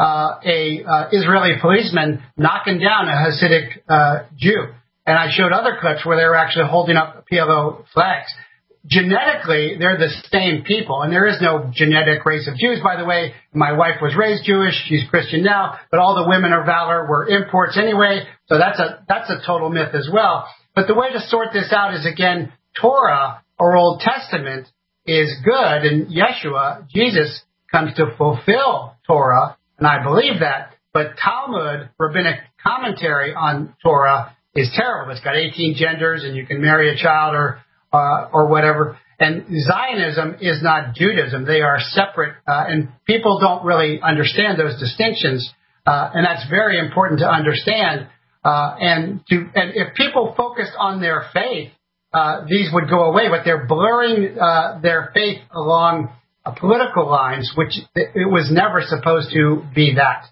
a Israeli policeman knocking down a Hasidic Jew. And I showed other clips where they were actually holding up PLO flags. Genetically, they're the same people, and there is no genetic race of Jews. By the way, my wife was raised Jewish; she's Christian now, but all the women of valor were imports anyway, so that's a total myth as well. But the way to sort this out is, again, Torah or Old Testament is good, and Yeshua, Jesus, comes to fulfill Torah, and I believe that. But Talmud, rabbinic commentary on Torah, is terrible. It's got 18 genders, and you can marry a child or whatever. And Zionism is not Judaism. They are separate, and people don't really understand those distinctions, and that's very important to understand. And if people focused on their faith, these would go away, but they're blurring their faith along political lines, which it was never supposed to be that.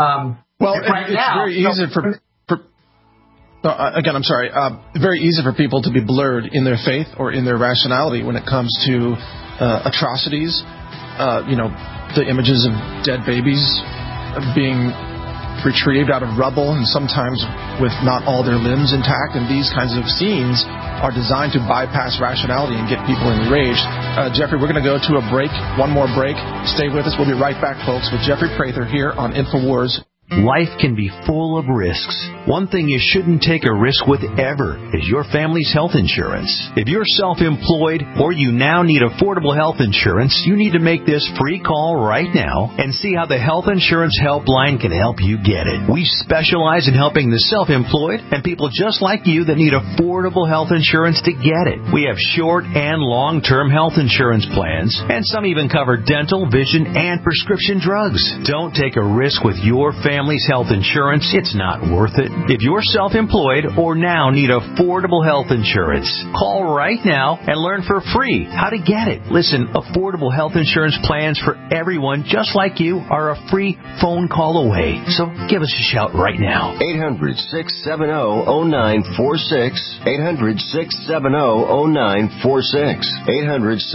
Very easy for again, I'm sorry. Very easy for people to be blurred in their faith or in their rationality when it comes to atrocities. The images of dead babies being retrieved out of rubble, and sometimes with not all their limbs intact. And these kinds of scenes are designed to bypass rationality and get people enraged. Jeffrey, we're going to go to a break. One more break. Stay with us. We'll be right back, folks, with Jeffrey Prather here on InfoWars. Life can be full of risks. One thing you shouldn't take a risk with ever is your family's health insurance. If you're self-employed or you now need affordable health insurance, you need to make this free call right now and see how the Health Insurance Helpline can help you get it. We specialize in helping the self-employed and people just like you that need affordable health insurance to get it. We have short and long-term health insurance plans, and some even cover dental, vision, and prescription drugs. Don't take a risk with your family's health insurance. It's not worth it. If you're self-employed or now need affordable health insurance, call right now and learn for free how to get it. Listen, affordable health insurance plans for everyone just like you are a free phone call away. So give us a shout right now. 800-670-0946. 800-670-0946.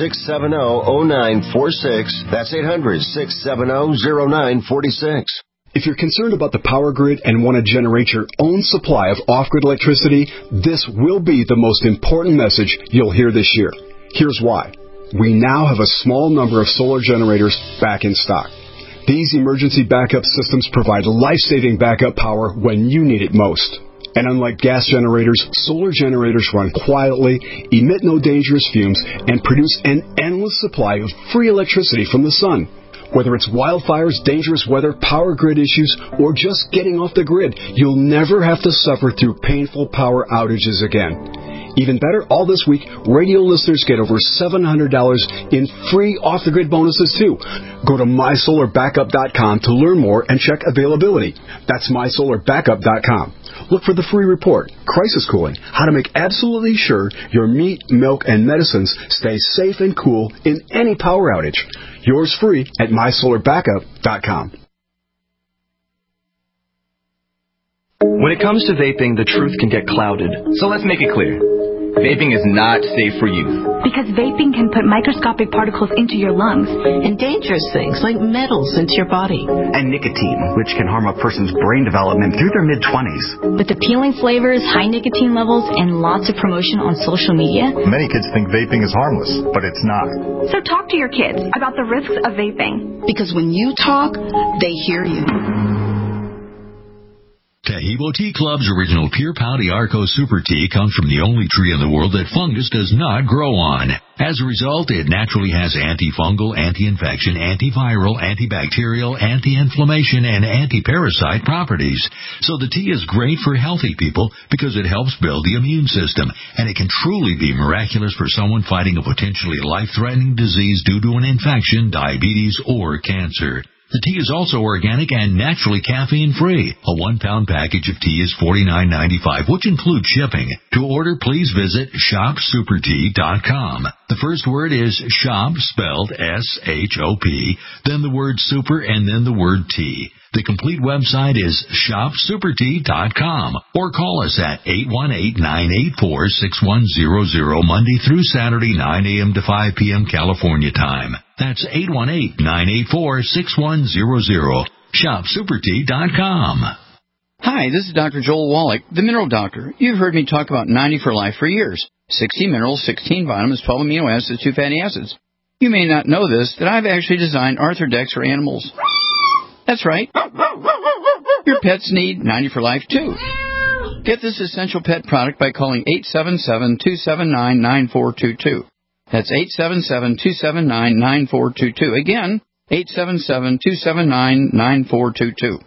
800-670-0946. That's 800-670-0946. If you're concerned about the power grid and want to generate your own supply of off-grid electricity, this will be the most important message you'll hear this year. Here's why. We now have a small number of solar generators back in stock. These emergency backup systems provide life-saving backup power when you need it most. And unlike gas generators, solar generators run quietly, emit no dangerous fumes, and produce an endless supply of free electricity from the sun. Whether it's wildfires, dangerous weather, power grid issues, or just getting off the grid, you'll never have to suffer through painful power outages again. Even better, all this week, radio listeners get over $700 in free off-the-grid bonuses, too. Go to MySolarBackup.com to learn more and check availability. That's MySolarBackup.com. Look for the free report, Crisis Cooling, how to make absolutely sure your meat, milk, and medicines stay safe and cool in any power outage. Yours free at MySolarBackup.com. When it comes to vaping, the truth can get clouded. So let's make it clear. Vaping is not safe for youth. Because vaping can put microscopic particles into your lungs. And dangerous things like metals into your body. And nicotine, which can harm a person's brain development through their mid-20s. With appealing flavors, high nicotine levels, and lots of promotion on social media. Many kids think vaping is harmless, but it's not. So talk to your kids about the risks of vaping. Because when you talk, they hear you. Taheebo Tea Club's original Pure Pau d'Arco Super Tea comes from the only tree in the world that fungus does not grow on. As a result, it naturally has antifungal, anti-infection, antiviral, antibacterial, anti-inflammation, and anti-parasite properties. So the tea is great for healthy people because it helps build the immune system, and it can truly be miraculous for someone fighting a potentially life-threatening disease due to an infection, diabetes, or cancer. The tea is also organic and naturally caffeine-free. A 1-pound package of tea is $49.95, which includes shipping. To order, please visit shopsupertea.com. The first word is shop, spelled S-H-O-P, then the word super, and then the word tea. The complete website is shopsupertea.com, or call us at 818-984-6100 Monday through Saturday, 9 a.m. to 5 p.m. California time. That's 818-984-6100. Shopsupertea.com. Hi, this is Dr. Joel Wallach, the Mineral Doctor. You've heard me talk about 90 for Life for years. 60 minerals, 16 vitamins, 12 amino acids, 2 fatty acids. You may not know this, that I've actually designed Arthrodex for animals. That's right. Your pets need 90 for Life, too. Get this essential pet product by calling 877-279-9422. That's 877-279-9422. Again, 877-279-9422.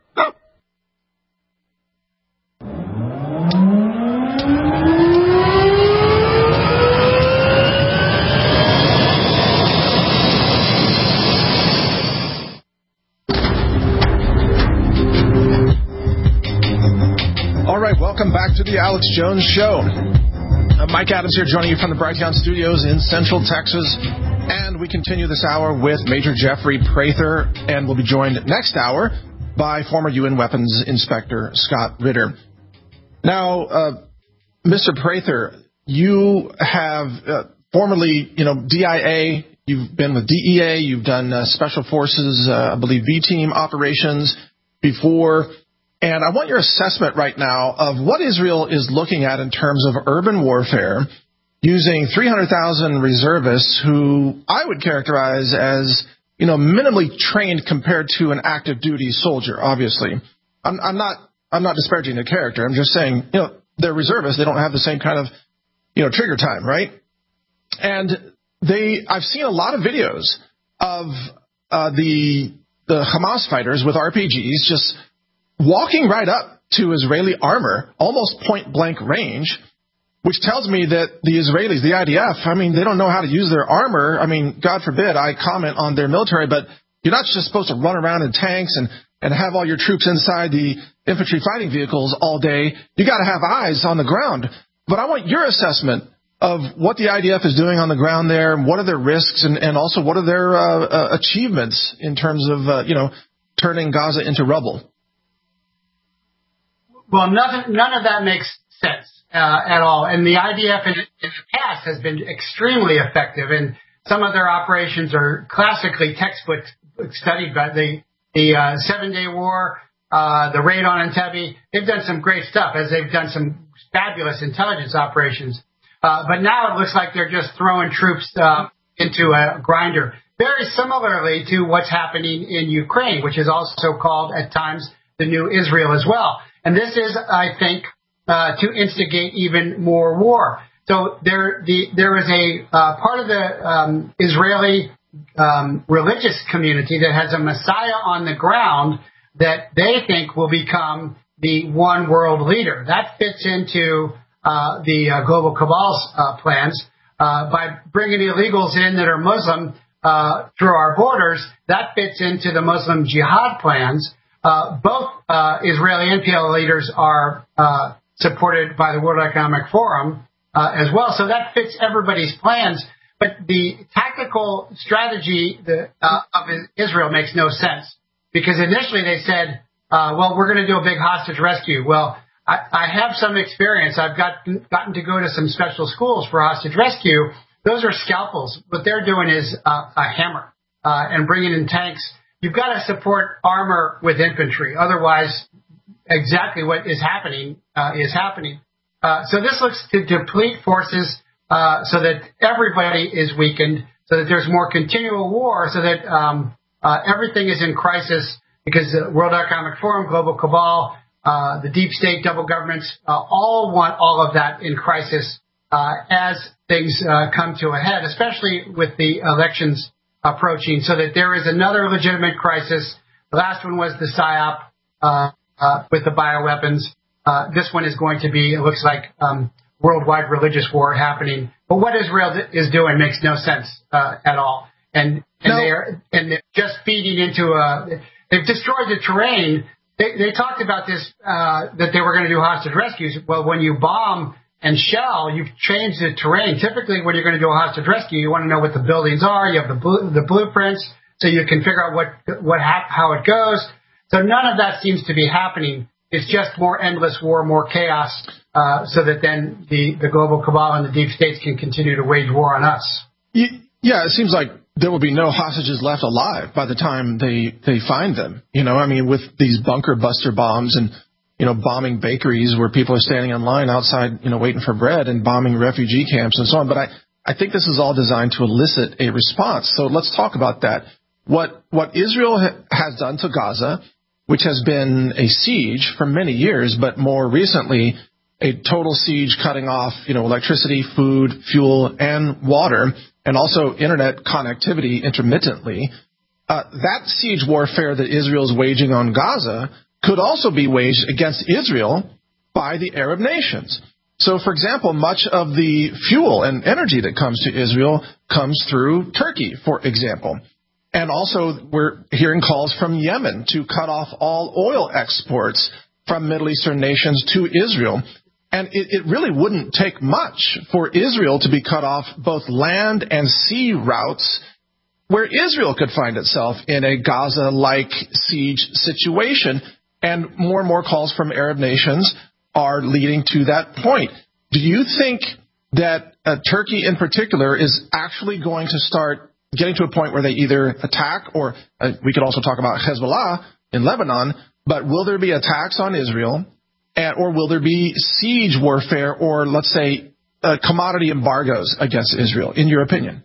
All right, welcome back to the Alex Jones Show. Mike Adams here, joining you from the Brighteon Studios in Central Texas. And we continue this hour with Major Jeffrey Prather, and we'll be joined next hour by former UN Weapons Inspector Scott Ritter. Now, Mr. Prather, you have formerly, DIA, you've been with DEA, you've done Special Forces, I believe, B-Team operations before. And I want your assessment right now of what Israel is looking at in terms of urban warfare using 300,000 reservists who I would characterize as, minimally trained compared to an active duty soldier, obviously. I'm not disparaging their character. I'm just saying, they're reservists. They don't have the same kind of, trigger time, right? And I've seen a lot of videos of the Hamas fighters with RPGs just walking right up to Israeli armor, almost point-blank range, which tells me that the Israelis, the IDF, they don't know how to use their armor. God forbid I comment on their military, but you're not just supposed to run around in tanks and have all your troops inside the infantry fighting vehicles all day. You got to have eyes on the ground. But I want your assessment of what the IDF is doing on the ground there, what are their risks, and also what are their achievements in terms of, turning Gaza into rubble. Well, none of that makes sense at all. And the IDF in the past has been extremely effective, and some of their operations are classically textbook studied by the the 7-Day War, the raid on Entebbe. They've done some great stuff, as they've done some fabulous intelligence operations. But now it looks like they're just throwing troops into a grinder. Very similarly to what's happening in Ukraine, which is also called at times the new Israel as well. And this is, I think, to instigate even more war. So there is a part of the Israeli religious community that has a Messiah on the ground that they think will become the one world leader. That fits into the global cabal's plans. By bringing illegals in that are Muslim through our borders, that fits into the Muslim jihad plans. Both Israeli and PLO leaders are supported by the World Economic Forum as well. So that fits everybody's plans. But the tactical strategy of Israel makes no sense, because initially they said, well, we're going to do a big hostage rescue. Well, I have some experience. I've gotten to go to some special schools for hostage rescue. Those are scalpels. What they're doing is a hammer and bringing in tanks. You've got to support armor with infantry. Otherwise, exactly what is happening is happening. So this looks to deplete forces so that everybody is weakened, so that there's more continual war, so that everything is in crisis, because the World Economic Forum, Global Cabal, the deep state, double governments, all want all of that in crisis as things come to a head, especially with the elections approaching, so that there is another legitimate crisis. The last one was the PSYOP with the bioweapons. This one is going to be, it looks like, worldwide religious war happening. But what Israel is doing makes no sense at all. And they're just feeding into they've destroyed the terrain. They talked about this, that they were going to do hostage rescues. Well, when you bomb and shell, you've changed the terrain. Typically, when you're going to do a hostage rescue, you want to know what the buildings are. You have the blueprints, so you can figure out how it goes. So none of that seems to be happening. It's just more endless war, more chaos, so that then the global cabal and the deep states can continue to wage war on us. Yeah, it seems like there will be no hostages left alive by the time they find them. With these bunker buster bombs and, bombing bakeries where people are standing in line outside, waiting for bread, and bombing refugee camps and so on. But I think this is all designed to elicit a response. So let's talk about that. What Israel has done to Gaza, which has been a siege for many years, but more recently a total siege, cutting off, electricity, food, fuel, and water, and also internet connectivity intermittently. That siege warfare that Israel is waging on Gaza could also be waged against Israel by the Arab nations. So, for example, much of the fuel and energy that comes to Israel comes through Turkey, for example. And also we're hearing calls from Yemen to cut off all oil exports from Middle Eastern nations to Israel. And it really wouldn't take much for Israel to be cut off both land and sea routes, where Israel could find itself in a Gaza-like siege situation. And more calls from Arab nations are leading to that point. Do you think that Turkey in particular is actually going to start getting to a point where they either attack, or we could also talk about Hezbollah in Lebanon, but will there be attacks on Israel? Or will there be siege warfare, or let's say commodity embargoes against Israel, in your opinion?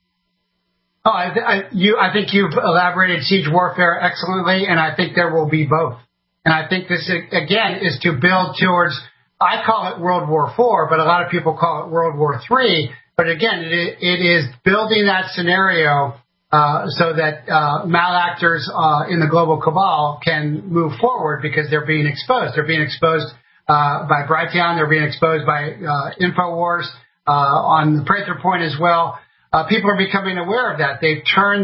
Oh, I think you've elaborated siege warfare excellently, and I think there will be both. And I think this, again, is to build towards, I call it World War IV, but a lot of people call it World War III. But again, it is building that scenario so that malactors in the global cabal can move forward, because they're being exposed. They're being exposed by Brighteon. They're being exposed by InfoWars on the Prather Point as well. People are becoming aware of that. They've turned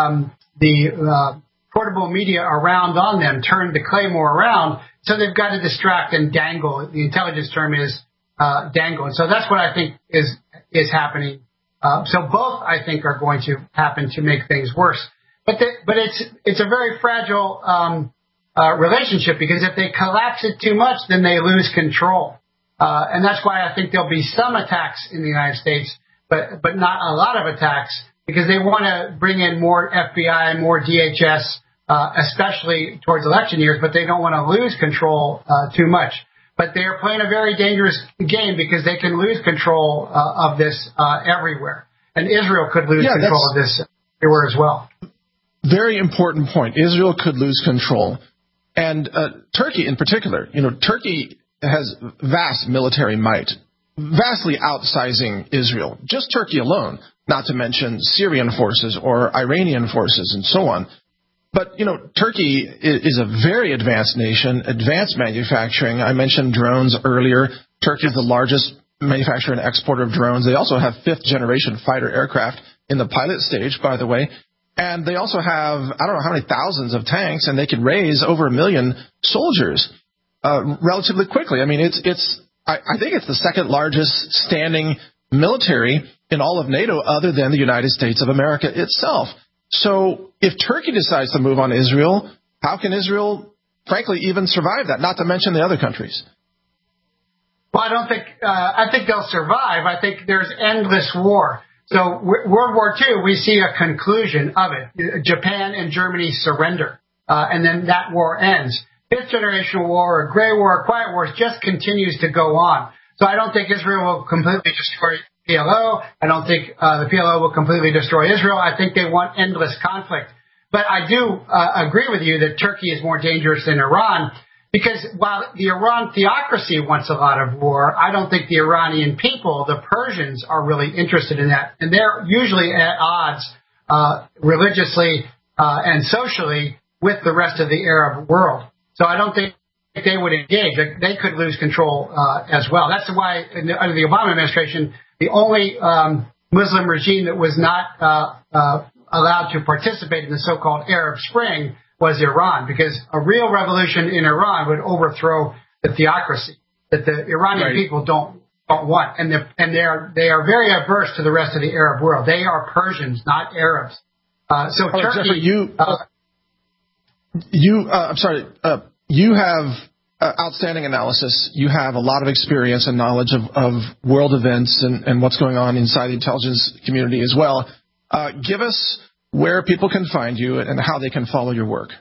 the portable media around on them, turned the Claymore around, so they've got to distract and dangle. The intelligence term is dangle. And so that's what I think is happening. So both, I think, are going to happen to make things worse. But it's a very fragile relationship, because if they collapse it too much, then they lose control. And that's why I think there'll be some attacks in the United States, but not a lot of attacks, because they want to bring in more FBI, more DHS, especially towards election years, but they don't want to lose control too much. But they are playing a very dangerous game because they can lose control of this everywhere. And Israel could lose control of this everywhere as well. Very important point. Israel could lose control. And Turkey in particular, Turkey has vast military might, vastly outsizing Israel. Just Turkey alone, not to mention Syrian forces or Iranian forces and so on. But, Turkey is a very advanced nation, advanced manufacturing. I mentioned drones earlier. Turkey is the largest manufacturer and exporter of drones. They also have fifth-generation fighter aircraft in the pilot stage, by the way. And they also have, I don't know how many thousands of tanks, and they can raise over 1 million soldiers relatively quickly. I mean, I think it's the second largest standing military in all of NATO other than the United States of America itself. So if Turkey decides to move on Israel, how can Israel, frankly, even survive that, not to mention the other countries? Well, I think they'll survive. I think there's endless war. So World War II, we see a conclusion of it. Japan and Germany surrender, and then that war ends. Fifth generation war, or gray war, or quiet war just continues to go on. So I don't think Israel will completely destroy PLO. I don't think the PLO will completely destroy Israel. I think they want endless conflict. But I do agree with you that Turkey is more dangerous than Iran, because while the Iran theocracy wants a lot of war, I don't think the Iranian people, the Persians, are really interested in that. And they're usually at odds religiously and socially with the rest of the Arab world. So I don't think they would engage. They could lose control as well. That's why under the Obama administration, the only Muslim regime that was not allowed to participate in the so-called Arab Spring was Iran, because a real revolution in Iran would overthrow the theocracy that the Iranian people don't want, and they are very averse to the rest of the Arab world. They are Persians, not Arabs. Turkey. Jeffrey, you have outstanding analysis. You have a lot of experience and knowledge of world events and what's going on inside the intelligence community as well. Give us where people can find you and how they can follow your work.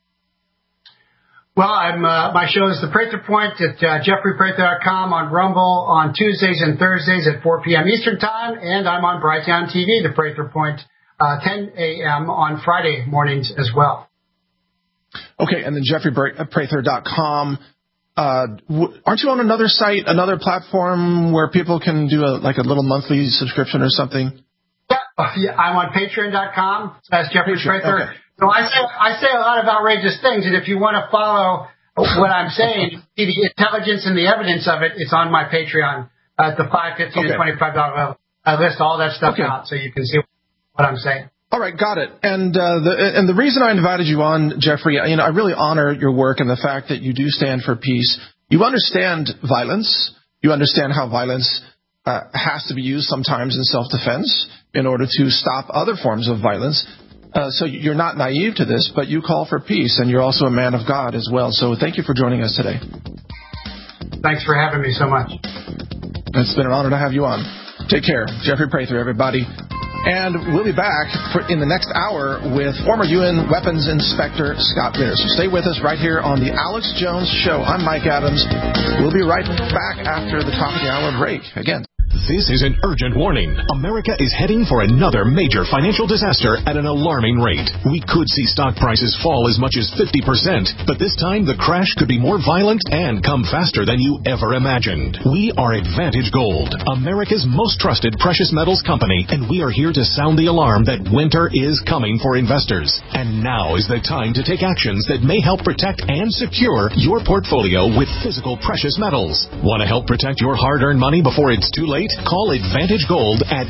Well, my show is The Prather Point at jeffreyprather.com, on Rumble on Tuesdays and Thursdays at 4 p.m. Eastern Time, and I'm on Brighteon TV, The Prather Point, 10 a.m. on Friday mornings as well. Okay, and then jeffreyprather.com. Aren't you on another site, another platform where people can do a little monthly subscription or something? Yeah, I'm on patreon.com. That's Jeffrey Prather. Okay. So I say a lot of outrageous things, and if you want to follow what I'm saying, see the intelligence and the evidence of it, it's on my Patreon at the $5, $15, and $25 level. I list all that stuff out so you can see what I'm saying. All right, got it. And the reason I invited you on, Jeffrey, I really honor your work and the fact that you do stand for peace. You understand violence. You understand how violence has to be used sometimes in self-defense in order to stop other forms of violence. So you're not naive to this, but you call for peace, and you're also a man of God as well. So thank you for joining us today. Thanks for having me so much. It's been an honor to have you on. Take care. Jeffrey Prather, everybody. And we'll be back in the next hour with former UN Weapons Inspector Scott Ritter. So stay with us right here on the Alex Jones Show. I'm Mike Adams. We'll be right back after the top of the hour break. Again. This is an urgent warning. America is heading for another major financial disaster at an alarming rate. We could see stock prices fall as much as 50%, but this time the crash could be more violent and come faster than you ever imagined. We are Advantage Gold, America's most trusted precious metals company, and we are here to sound the alarm that winter is coming for investors. And now is the time to take actions that may help protect and secure your portfolio with physical precious metals. Want to help protect your hard-earned money before it's too late? Call Advantage Gold at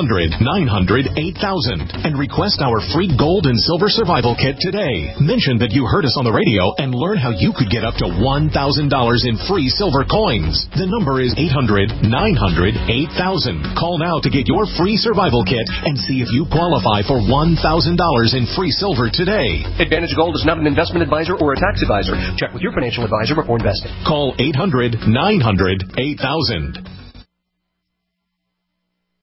800-900-8000 and request our free gold and silver survival kit today. Mention that you heard us on the radio and learn how you could get up to $1,000 in free silver coins. The number is 800-900-8000. Call now to get your free survival kit and see if you qualify for $1,000 in free silver today. Advantage Gold is not an investment advisor or a tax advisor. Check with your financial advisor before investing. Call 800-900-8000.